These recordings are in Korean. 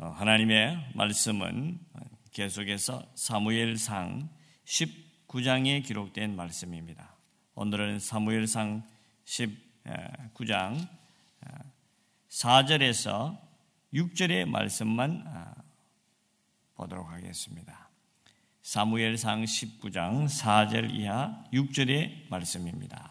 하나님의 말씀은 계속해서 사무엘상 19장에 기록된 말씀입니다. 오늘은 사무엘상 19장 4절에서 6절의 말씀만 보도록 하겠습니다. 사무엘상 19장 4절 이하 6절의 말씀입니다.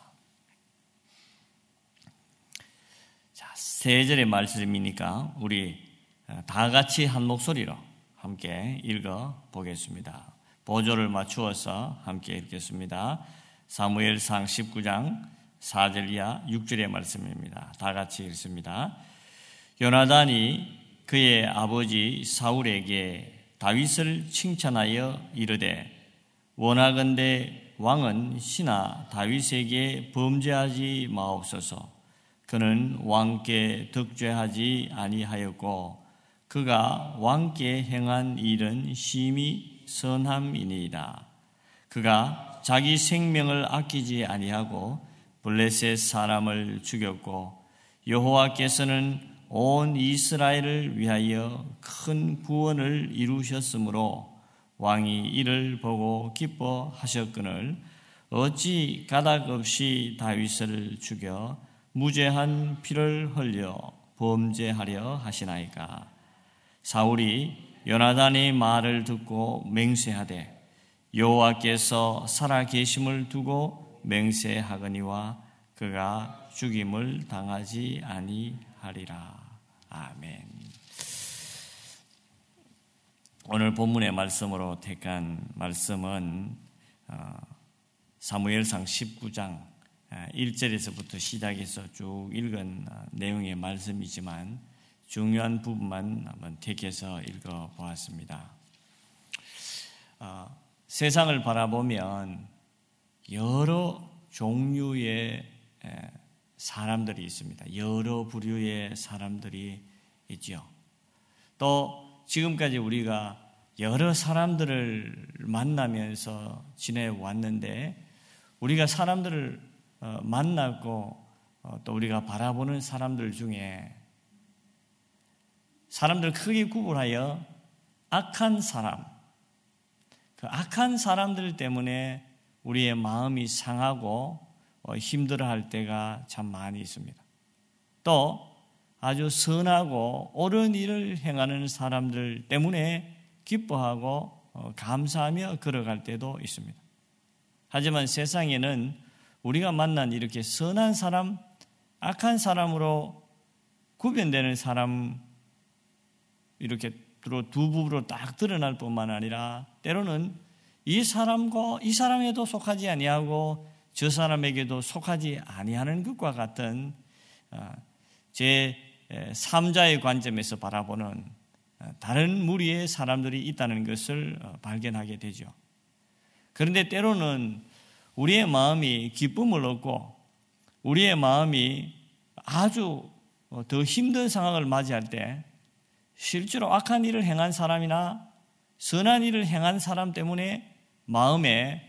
자, 3절의 말씀이니까 우리 다 같이 한 목소리로 함께 읽어 보겠습니다. 보조를 맞추어서 함께 읽겠습니다. 사무엘상 19장 4절 이하 6절의 말씀입니다. 다 같이 읽습니다. 요나단이 그의 아버지 사울에게 다윗을 칭찬하여 이르되 원하건대 왕은 신하 다윗에게 범죄하지 마옵소서. 그는 왕께 득죄하지 아니하였고 그가 왕께 행한 일은 심히 선함이니이다. 그가 자기 생명을 아끼지 아니하고 블레셋 사람을 죽였고 여호와께서는 온 이스라엘을 위하여 큰 구원을 이루셨으므로 왕이 이를 보고 기뻐하셨거늘 어찌 가닥 없이 다윗을 죽여 무죄한 피를 흘려 범죄하려 하시나이까. 사울이 요나단의 말을 듣고 맹세하되 여호와께서 살아계심을 두고 맹세하거니와 그가 죽임을 당하지 아니하리라. 아멘. 오늘 본문의 말씀으로 택한 말씀은 사무엘상 19장 1절에서부터 시작해서 쭉 읽은 내용의 말씀이지만 중요한 부분만 한번 택해서 읽어보았습니다. 세상을 바라보면 여러 종류의 사람들이 있습니다. 여러 부류의 사람들이 있죠. 또 지금까지 우리가 여러 사람들을 만나면서 지내왔는데 우리가 사람들을 만나고 또 우리가 바라보는 사람들 중에 사람들을 크게 구분하여 악한 사람, 그 악한 사람들 때문에 우리의 마음이 상하고 힘들어할 때가 참 많이 있습니다. 또 아주 선하고 옳은 일을 행하는 사람들 때문에 기뻐하고 감사하며 걸어갈 때도 있습니다. 하지만 세상에는 우리가 만난 이렇게 선한 사람, 악한 사람으로 구별되는 사람 이렇게 두 부부로 딱 드러날 뿐만 아니라 때로는 이 사람과 이 사람에도 속하지 아니하고 저 사람에게도 속하지 아니하는 것과 같은 제 3자의 관점에서 바라보는 다른 무리의 사람들이 있다는 것을 발견하게 되죠. 그런데 때로는 우리의 마음이 기쁨을 얻고 우리의 마음이 아주 더 힘든 상황을 맞이할 때 실제로 악한 일을 행한 사람이나 선한 일을 행한 사람 때문에 마음에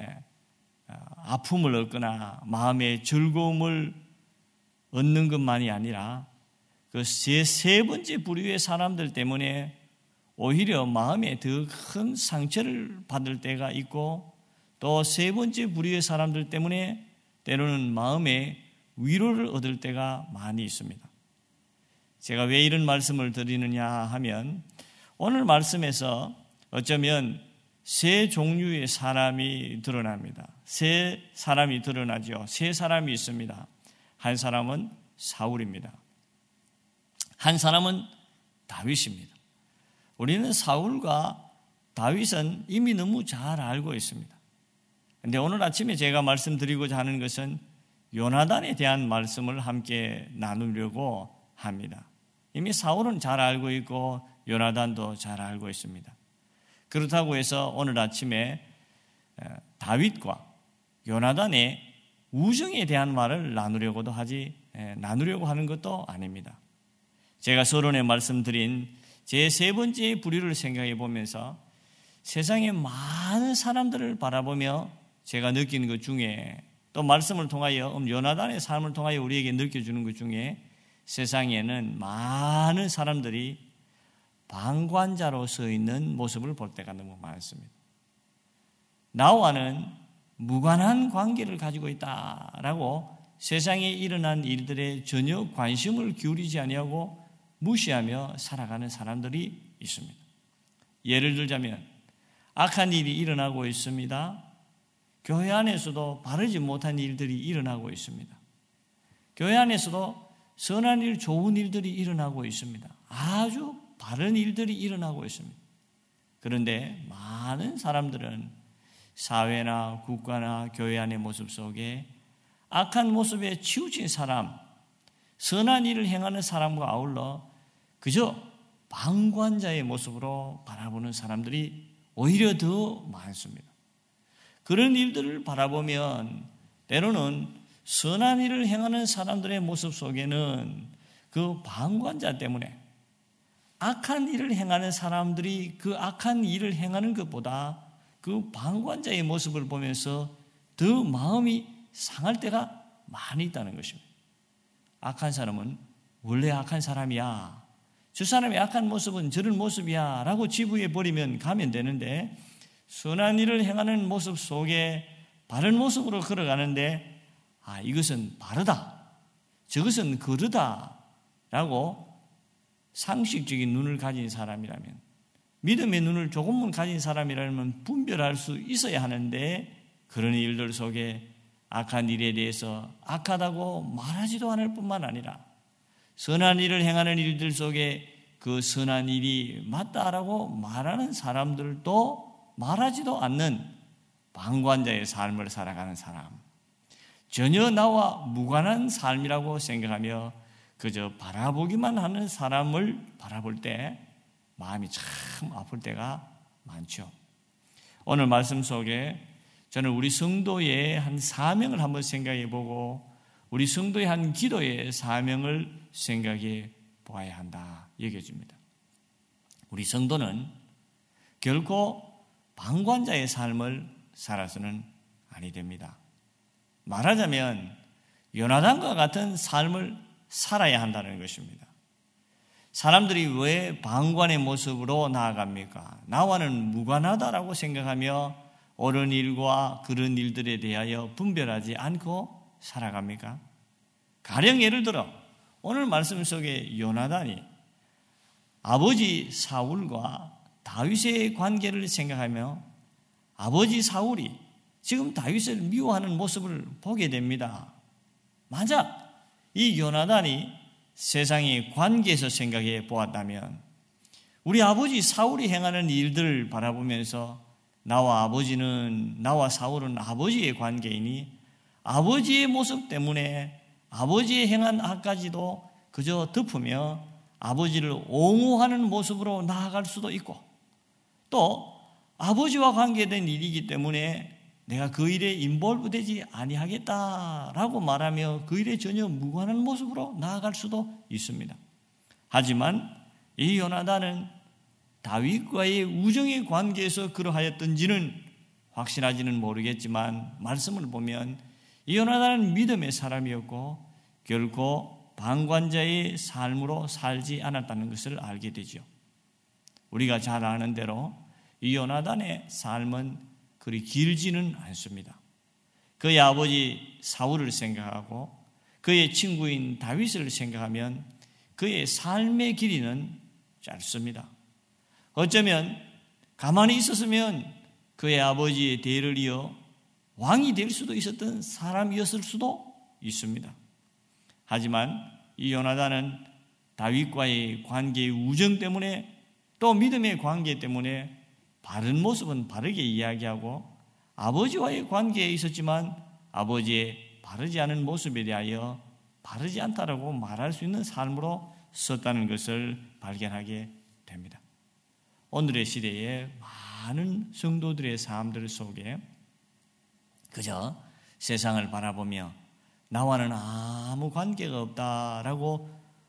아픔을 얻거나 마음의 즐거움을 얻는 것만이 아니라 그 세 번째 부류의 사람들 때문에 오히려 마음에 더 큰 상처를 받을 때가 있고 또 세 번째 부류의 사람들 때문에 때로는 마음에 위로를 얻을 때가 많이 있습니다. 제가 왜 이런 말씀을 드리느냐 하면 오늘 말씀에서 어쩌면 세 종류의 사람이 드러납니다. 세 사람이 드러나죠. 세 사람이 있습니다. 한 사람은 사울입니다. 한 사람은 다윗입니다. 우리는 사울과 다윗은 이미 너무 잘 알고 있습니다. 그런데 오늘 아침에 제가 말씀드리고자 하는 것은 요나단에 대한 말씀을 함께 나누려고 합니다. 이미 사울은 잘 알고 있고 요나단도 잘 알고 있습니다. 그렇다고 해서 오늘 아침에 다윗과 요나단의 우정에 대한 말을 나누려고 하는 것도 아닙니다. 제가 서론에 말씀드린 제 세 번째 부류를 생각해 보면서 세상의 많은 사람들을 바라보며 제가 느끼는 것 중에 또 말씀을 통하여 요나단의 삶을 통하여 우리에게 느껴주는 것 중에 세상에는 많은 사람들이 방관자로 서 있는 모습을 볼 때가 너무 많습니다. 나와는 무관한 관계를 가지고 있다라고 세상에 일어난 일들에 전혀 관심을 기울이지 아니하고 무시하며 살아가는 사람들이 있습니다. 예를 들자면 악한 일이 일어나고 있습니다. 교회 안에서도 바르지 못한 일들이 일어나고 있습니다. 교회 안에서도 선한 일, 좋은 일들이 일어나고 있습니다. 아주 바른 일들이 일어나고 있습니다. 그런데 많은 사람들은 사회나 국가나 교회 안의 모습 속에 악한 모습에 치우친 사람, 선한 일을 행하는 사람과 아울러 그저 방관자의 모습으로 바라보는 사람들이 오히려 더 많습니다. 그런 일들을 바라보면 때로는 선한 일을 행하는 사람들의 모습 속에는 그 방관자 때문에 악한 일을 행하는 사람들이 그 악한 일을 행하는 것보다 그 방관자의 모습을 보면서 더 마음이 상할 때가 많이 있다는 것입니다. 악한 사람은 원래 악한 사람이야. 저 사람의 악한 모습은 저런 모습이야 라고 지부해 버리면 가면 되는데 선한 일을 행하는 모습 속에 바른 모습으로 걸어가는데 이것은 바르다. 저것은 그르다. 라고 상식적인 눈을 가진 사람이라면 믿음의 눈을 조금만 가진 사람이라면 분별할 수 있어야 하는데 그런 일들 속에 악한 일에 대해서 악하다고 말하지도 않을 뿐만 아니라 선한 일을 행하는 일들 속에 그 선한 일이 맞다라고 말하는 사람들도 말하지도 않는 방관자의 삶을 살아가는 사람, 전혀 나와 무관한 삶이라고 생각하며 그저 바라보기만 하는 사람을 바라볼 때 마음이 참 아플 때가 많죠. 오늘 말씀 속에 저는 우리 성도의 한 사명을 한번 생각해 보고 우리 성도의 한 기도의 사명을 생각해 보아야 한다 여겨집니다. 우리 성도는 결코 방관자의 삶을 살아서는 아니 됩니다. 말하자면 요나단과 같은 삶을 살아야 한다는 것입니다. 사람들이 왜 방관의 모습으로 나아갑니까? 나와는 무관하다라고 생각하며 옳은 일과 그런 일들에 대하여 분별하지 않고 살아갑니까? 가령 예를 들어 오늘 말씀 속에 요나단이 아버지 사울과 다윗의 관계를 생각하며 아버지 사울이 지금 다윗을 미워하는 모습을 보게 됩니다. 만약 이 요나단이 세상의 관계에서 생각해 보았다면 우리 아버지 사울이 행하는 일들을 바라보면서 나와 사울은 아버지의 관계이니 아버지의 모습 때문에 아버지의 행한 악까지도 그저 덮으며 아버지를 옹호하는 모습으로 나아갈 수도 있고 또 아버지와 관계된 일이기 때문에 내가 그 일에 인볼브되지 아니하겠다라고 말하며 그 일에 전혀 무관한 모습으로 나아갈 수도 있습니다. 하지만 이 요나단은 다윗과의 우정의 관계에서 그러하였던지는 확실하지는 모르겠지만 말씀을 보면 이 요나단은 믿음의 사람이었고 결코 방관자의 삶으로 살지 않았다는 것을 알게 되죠. 우리가 잘 아는 대로 이 요나단의 삶은 그리 길지는 않습니다. 그의 아버지 사울을 생각하고 그의 친구인 다윗을 생각하면 그의 삶의 길이는 짧습니다. 어쩌면 가만히 있었으면 그의 아버지의 대를 이어 왕이 될 수도 있었던 사람이었을 수도 있습니다. 하지만 이 요나단은 다윗과의 관계의 우정 때문에 또 믿음의 관계 때문에 바른 모습은 바르게 이야기하고 아버지와의 관계에 있었지만 아버지의 바르지 않은 모습에 대하여 바르지 않다라고 말할 수 있는 삶으로 썼다는 것을 발견하게 됩니다. 오늘의 시대에 많은 성도들의 삶들 속에 그저 세상을 바라보며 나와는 아무 관계가 없다라고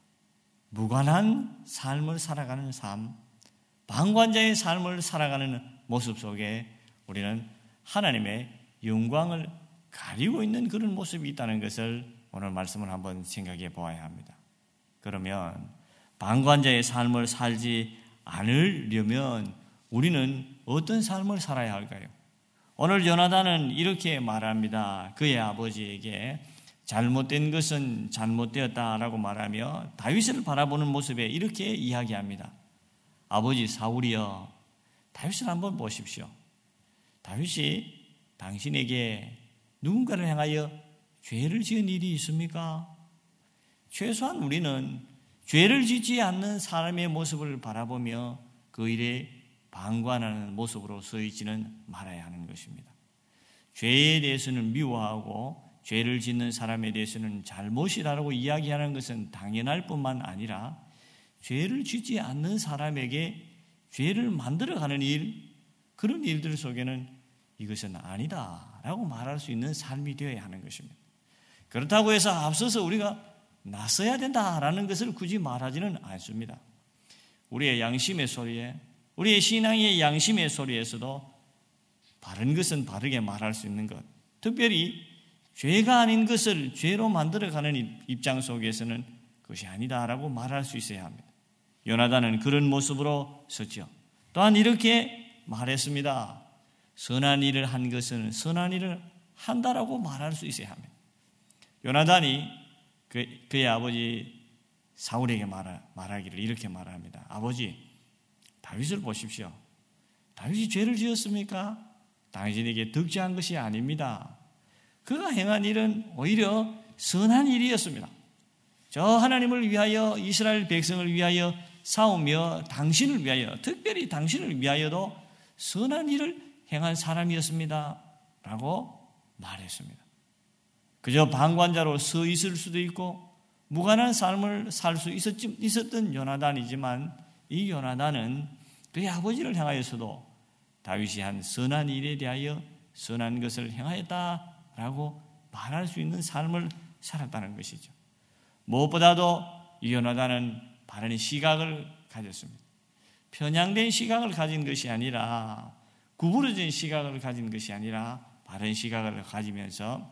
무관한 삶을 살아가는 삶, 방관자의 삶을 살아가는 모습 속에 우리는 하나님의 영광을 가리고 있는 그런 모습이 있다는 것을 오늘 말씀을 한번 생각해 보아야 합니다. 그러면 방관자의 삶을 살지 않으려면 우리는 어떤 삶을 살아야 할까요? 오늘 요나단은 이렇게 말합니다. 그의 아버지에게 잘못된 것은 잘못되었다라고 말하며 다윗을 바라보는 모습에 이렇게 이야기합니다. 아버지 사울이여, 다윗을 한번 보십시오. 다윗이 당신에게 누군가를 향하여 죄를 지은 일이 있습니까? 최소한 우리는 죄를 짓지 않는 사람의 모습을 바라보며 그 일에 방관하는 모습으로 서 있지는 말아야 하는 것입니다. 죄에 대해서는 미워하고 죄를 짓는 사람에 대해서는 잘못이라고 이야기하는 것은 당연할 뿐만 아니라 죄를 짓지 않는 사람에게 죄를 만들어가는 일, 그런 일들 속에는 이것은 아니다라고 말할 수 있는 삶이 되어야 하는 것입니다. 그렇다고 해서 앞서서 우리가 나서야 된다라는 것을 굳이 말하지는 않습니다. 우리의 양심의 소리에, 우리의 신앙의 양심의 소리에서도 바른 것은 바르게 말할 수 있는 것, 특별히 죄가 아닌 것을 죄로 만들어가는 입장 속에서는 그것이 아니다라고 말할 수 있어야 합니다. 요나단은 그런 모습으로 섰죠. 또한 이렇게 말했습니다. 선한 일을 한 것은 선한 일을 한다라고 말할 수 있어야 합니다. 요나단이 그의 아버지 사울에게 말하기를 이렇게 말합니다. 아버지, 다윗을 보십시오. 다윗이 죄를 지었습니까? 당신에게 득죄한 것이 아닙니다. 그가 행한 일은 오히려 선한 일이었습니다. 저 하나님을 위하여, 이스라엘 백성을 위하여 싸우며 당신을 위하여, 특별히 당신을 위하여도 선한 일을 행한 사람이었습니다 라고 말했습니다. 그저 방관자로 서 있을 수도 있고 무관한 삶을 살 수 있었던 요나단이지만, 이 요나단은 그의 아버지를 향하여서도 다윗이 한 선한 일에 대하여 선한 것을 행하였다라고 말할 수 있는 삶을 살았다는 것이죠. 무엇보다도 이 요나단은 바른 시각을 가졌습니다. 편향된 시각을 가진 것이 아니라, 구부러진 시각을 가진 것이 아니라 바른 시각을 가지면서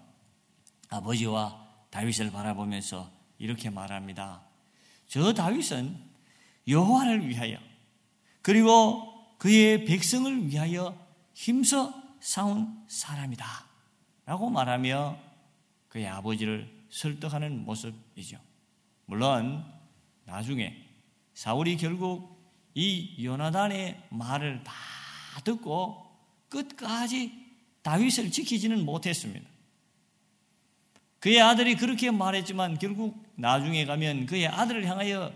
아버지와 다윗을 바라보면서 이렇게 말합니다. 저 다윗은 여호와를 위하여, 그리고 그의 백성을 위하여 힘써 싸운 사람이다 라고 말하며 그의 아버지를 설득하는 모습이죠. 물론 나중에 사울이 결국 이 요나단의 말을 다 듣고 끝까지 다윗을 지키지는 못했습니다. 그의 아들이 그렇게 말했지만 결국 나중에 가면 그의 아들을 향하여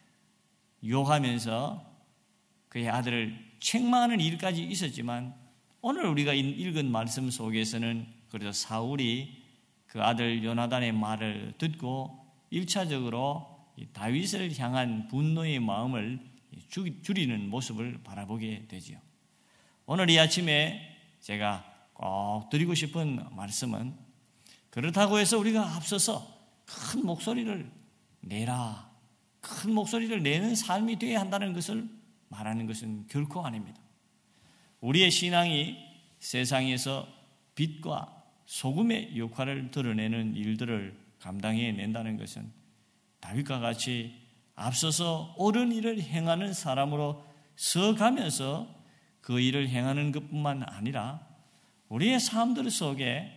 욕하면서 그의 아들을 책망하는 일까지 있었지만, 오늘 우리가 읽은 말씀 속에서는 그래서 사울이 그 아들 요나단의 말을 듣고 1차적으로 다윗을 향한 분노의 마음을 줄이는 모습을 바라보게 되지요. 오늘 이 아침에 제가 꼭 드리고 싶은 말씀은, 그렇다고 해서 우리가 앞서서 큰 목소리를 내라, 큰 목소리를 내는 삶이 되어야 한다는 것을 말하는 것은 결코 아닙니다. 우리의 신앙이 세상에서 빛과 소금의 역할을 드러내는 일들을 감당해낸다는 것은 다윗과 같이 앞서서 옳은 일을 행하는 사람으로 서가면서 그 일을 행하는 것뿐만 아니라 우리의 삶들 속에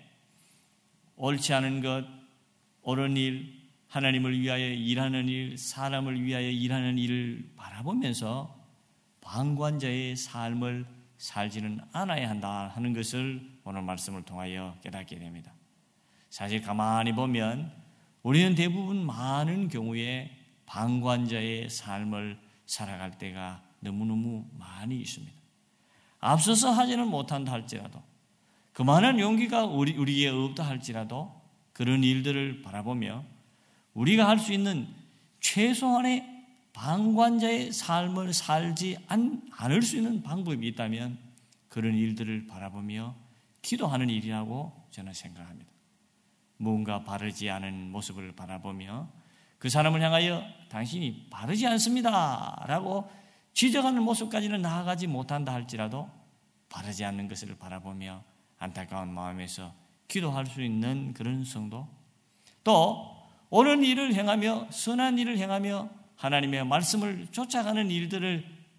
옳지 않은 것, 옳은 일, 하나님을 위하여 일하는 일, 사람을 위하여 일하는 일을 바라보면서 방관자의 삶을 살지는 않아야 한다 하는 것을 오늘 말씀을 통하여 깨닫게 됩니다. 사실 가만히 보면 우리는 대부분 많은 경우에 방관자의 삶을 살아갈 때가 너무너무 많이 있습니다. 앞서서 하지는 못한다 할지라도, 그만한 용기가 우리에게 없다 할지라도 그런 일들을 바라보며 우리가 할 수 있는 최소한의 방관자의 삶을 살지 않을 수 있는 방법이 있다면 그런 일들을 바라보며 기도하는 일이라고 저는 생각합니다. 무언가 바르지 않은 모습을 바라보며 그 사람을 향하여 당신이 바르지 않습니다 라고 지적하는 모습까지는 나아가지 못한다 할지라도 바르지 않는 것을 바라보며 안타까운 마음에서 기도할 수 있는 그런 성도, 또 옳은 일을 행하며 선한 일을 행하며 하나님의 말씀을 쫓아가는 일들을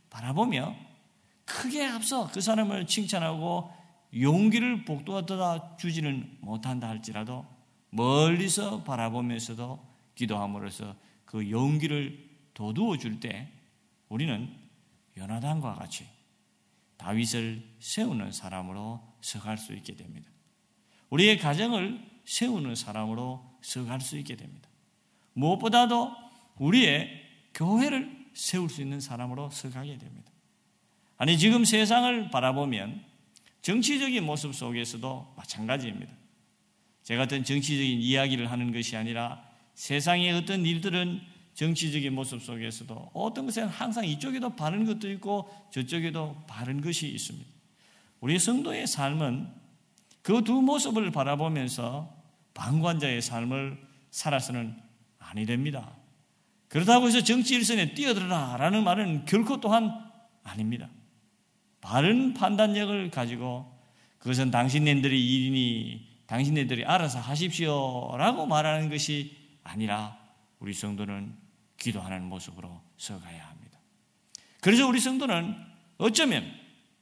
바라보며 크게 앞서 그 사람을 칭찬하고 용기를 북돋아 주지는 못한다 할지라도 멀리서 바라보면서도 기도함으로써 그 용기를 돋우어 줄 때 우리는 요나단과 같이 다윗을 세우는 사람으로 서갈 수 있게 됩니다. 우리의 가정을 세우는 사람으로 서갈 수 있게 됩니다. 무엇보다도 우리의 교회를 세울 수 있는 사람으로 서가게 됩니다. 아니 지금 세상을 바라보면 정치적인 모습 속에서도 마찬가지입니다. 제가 어떤 정치적인 이야기를 하는 것이 아니라 세상의 어떤 일들은 정치적인 모습 속에서도 어떤 것은 항상 이쪽에도 바른 것도 있고 저쪽에도 바른 것이 있습니다. 우리 성도의 삶은 그 두 모습을 바라보면서 방관자의 삶을 살아서는 아니 됩니다. 그렇다고 해서 정치 일선에 뛰어들어라 라는 말은 결코 또한 아닙니다. 바른 판단력을 가지고 그것은 당신네들의 일이니 당신네들이 알아서 하십시오 라고 말하는 것이 아니라 우리 성도는 기도하는 모습으로 서가야 합니다. 그래서 우리 성도는 어쩌면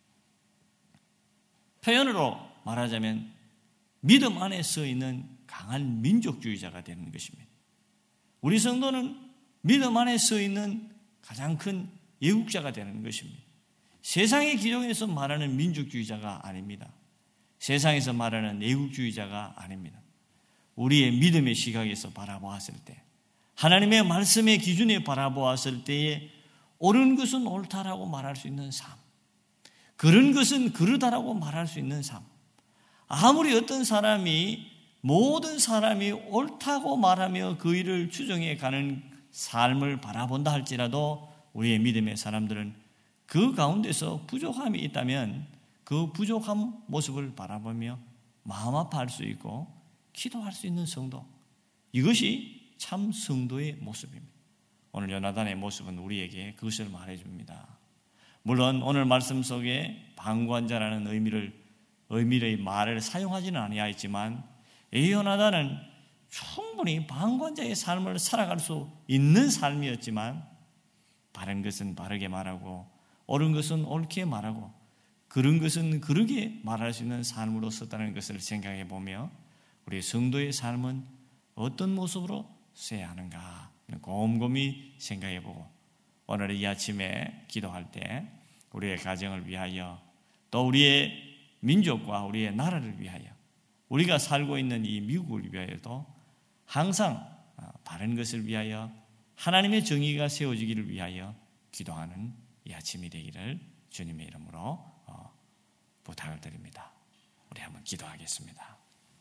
표현으로 말하자면 믿음 안에 서 있는 강한 민족주의자가 되는 것입니다. 우리 성도는 믿음 안에 서 있는 가장 큰 애국자가 되는 것입니다. 세상의 기종에서 말하는 민족주의자가 아닙니다. 세상에서 말하는 애국주의자가 아닙니다. 우리의 믿음의 시각에서 바라보았을 때 하나님의 말씀의 기준에 바라보았을 때에 옳은 것은 옳다라고 말할 수 있는 삶, 그런 것은 그르다라고 말할 수 있는 삶. 아무리 어떤 사람이 모든 사람이 옳다고 말하며 그 일을 추정해 가는 삶을 바라본다 할지라도 우리의 믿음의 사람들은 그 가운데서 부족함이 있다면 그 부족한 모습을 바라보며 마음 아파할 수 있고 기도할 수 있는 성도, 이것이 참 성도의 모습입니다. 오늘 요나단의 모습은 우리에게 그것을 말해줍니다. 물론 오늘 말씀 속에 방관자라는 의미의 말을 사용하지는 아니하였지만 이 요나단은 충분히 방관자의 삶을 살아갈 수 있는 삶이었지만 바른 것은 바르게 말하고 옳은 것은 옳게 말하고 그런 것은 그르게 말할 수 있는 삶으로 섰다는 것을 생각해 보며 우리 성도의 삶은 어떤 모습으로 서야 하는가 곰곰이 생각해 보고 오늘 이 아침에 기도할 때 우리의 가정을 위하여 또 우리의 민족과 우리의 나라를 위하여 우리가 살고 있는 이 미국을 위하여도 항상 바른 것을 위하여 하나님의 정의가 세워지기를 위하여 기도하는 이 아침이 되기를 주님의 이름으로 부탁을 드립니다. 우리 한번 기도하겠습니다.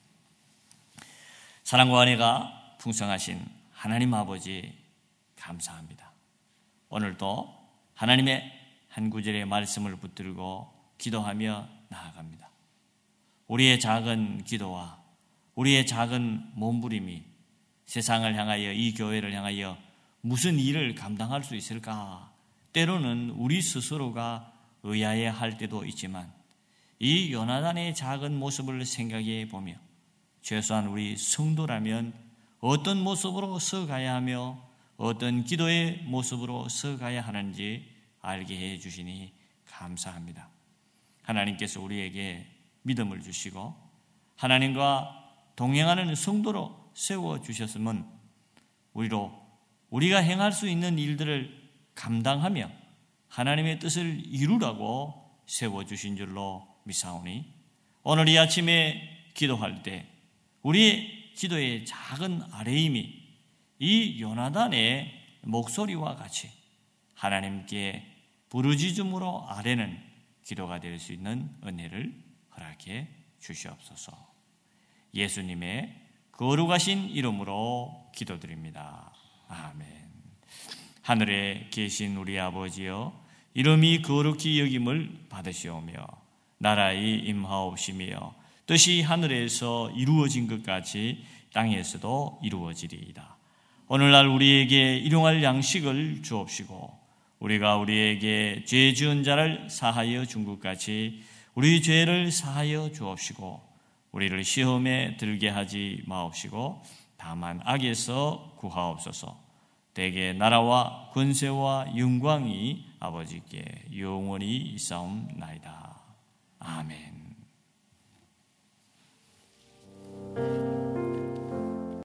사랑과 은혜가 풍성하신 하나님 아버지 감사합니다. 오늘도 하나님의 한 구절의 말씀을 붙들고 기도하며 나아갑니다. 우리의 작은 기도와 우리의 작은 몸부림이 세상을 향하여 이 교회를 향하여 무슨 일을 감당할 수 있을까? 때로는 우리 스스로가 의아해 할 때도 있지만 이 요나단의 작은 모습을 생각해 보며 최소한 우리 성도라면 어떤 모습으로 서가야 하며 어떤 기도의 모습으로 서가야 하는지 알게 해 주시니 감사합니다. 하나님께서 우리에게 믿음을 주시고 하나님과 동행하는 성도로 세워주셨으면 우리가 행할 수 있는 일들을 감당하며 하나님의 뜻을 이루라고 세워주신 줄로 믿사오니 오늘 이 아침에 기도할 때 우리의 기도의 작은 아뢰임이 이 요나단의 목소리와 같이 하나님께 부르짖음으로 아뢰는 기도가 될 수 있는 은혜를 허락해 주시옵소서. 예수님의 거룩하신 이름으로 기도드립니다. 아멘. 하늘에 계신 우리 아버지여, 이름이 거룩히 여김을 받으시오며 나라의 임하옵시며 뜻이 하늘에서 이루어진 것 같이 땅에서도 이루어지리이다. 오늘날 우리에게 일용할 양식을 주옵시고 우리가 우리에게 죄 지은 자를 사하여 준 것 같이 우리 죄를 사하여 주옵시고 우리를 시험에 들게 하지 마옵시고 다만 악에서 구하옵소서. 대개 나라와 권세와 영광이 아버지께 영원히 있사옵나이다. 아멘.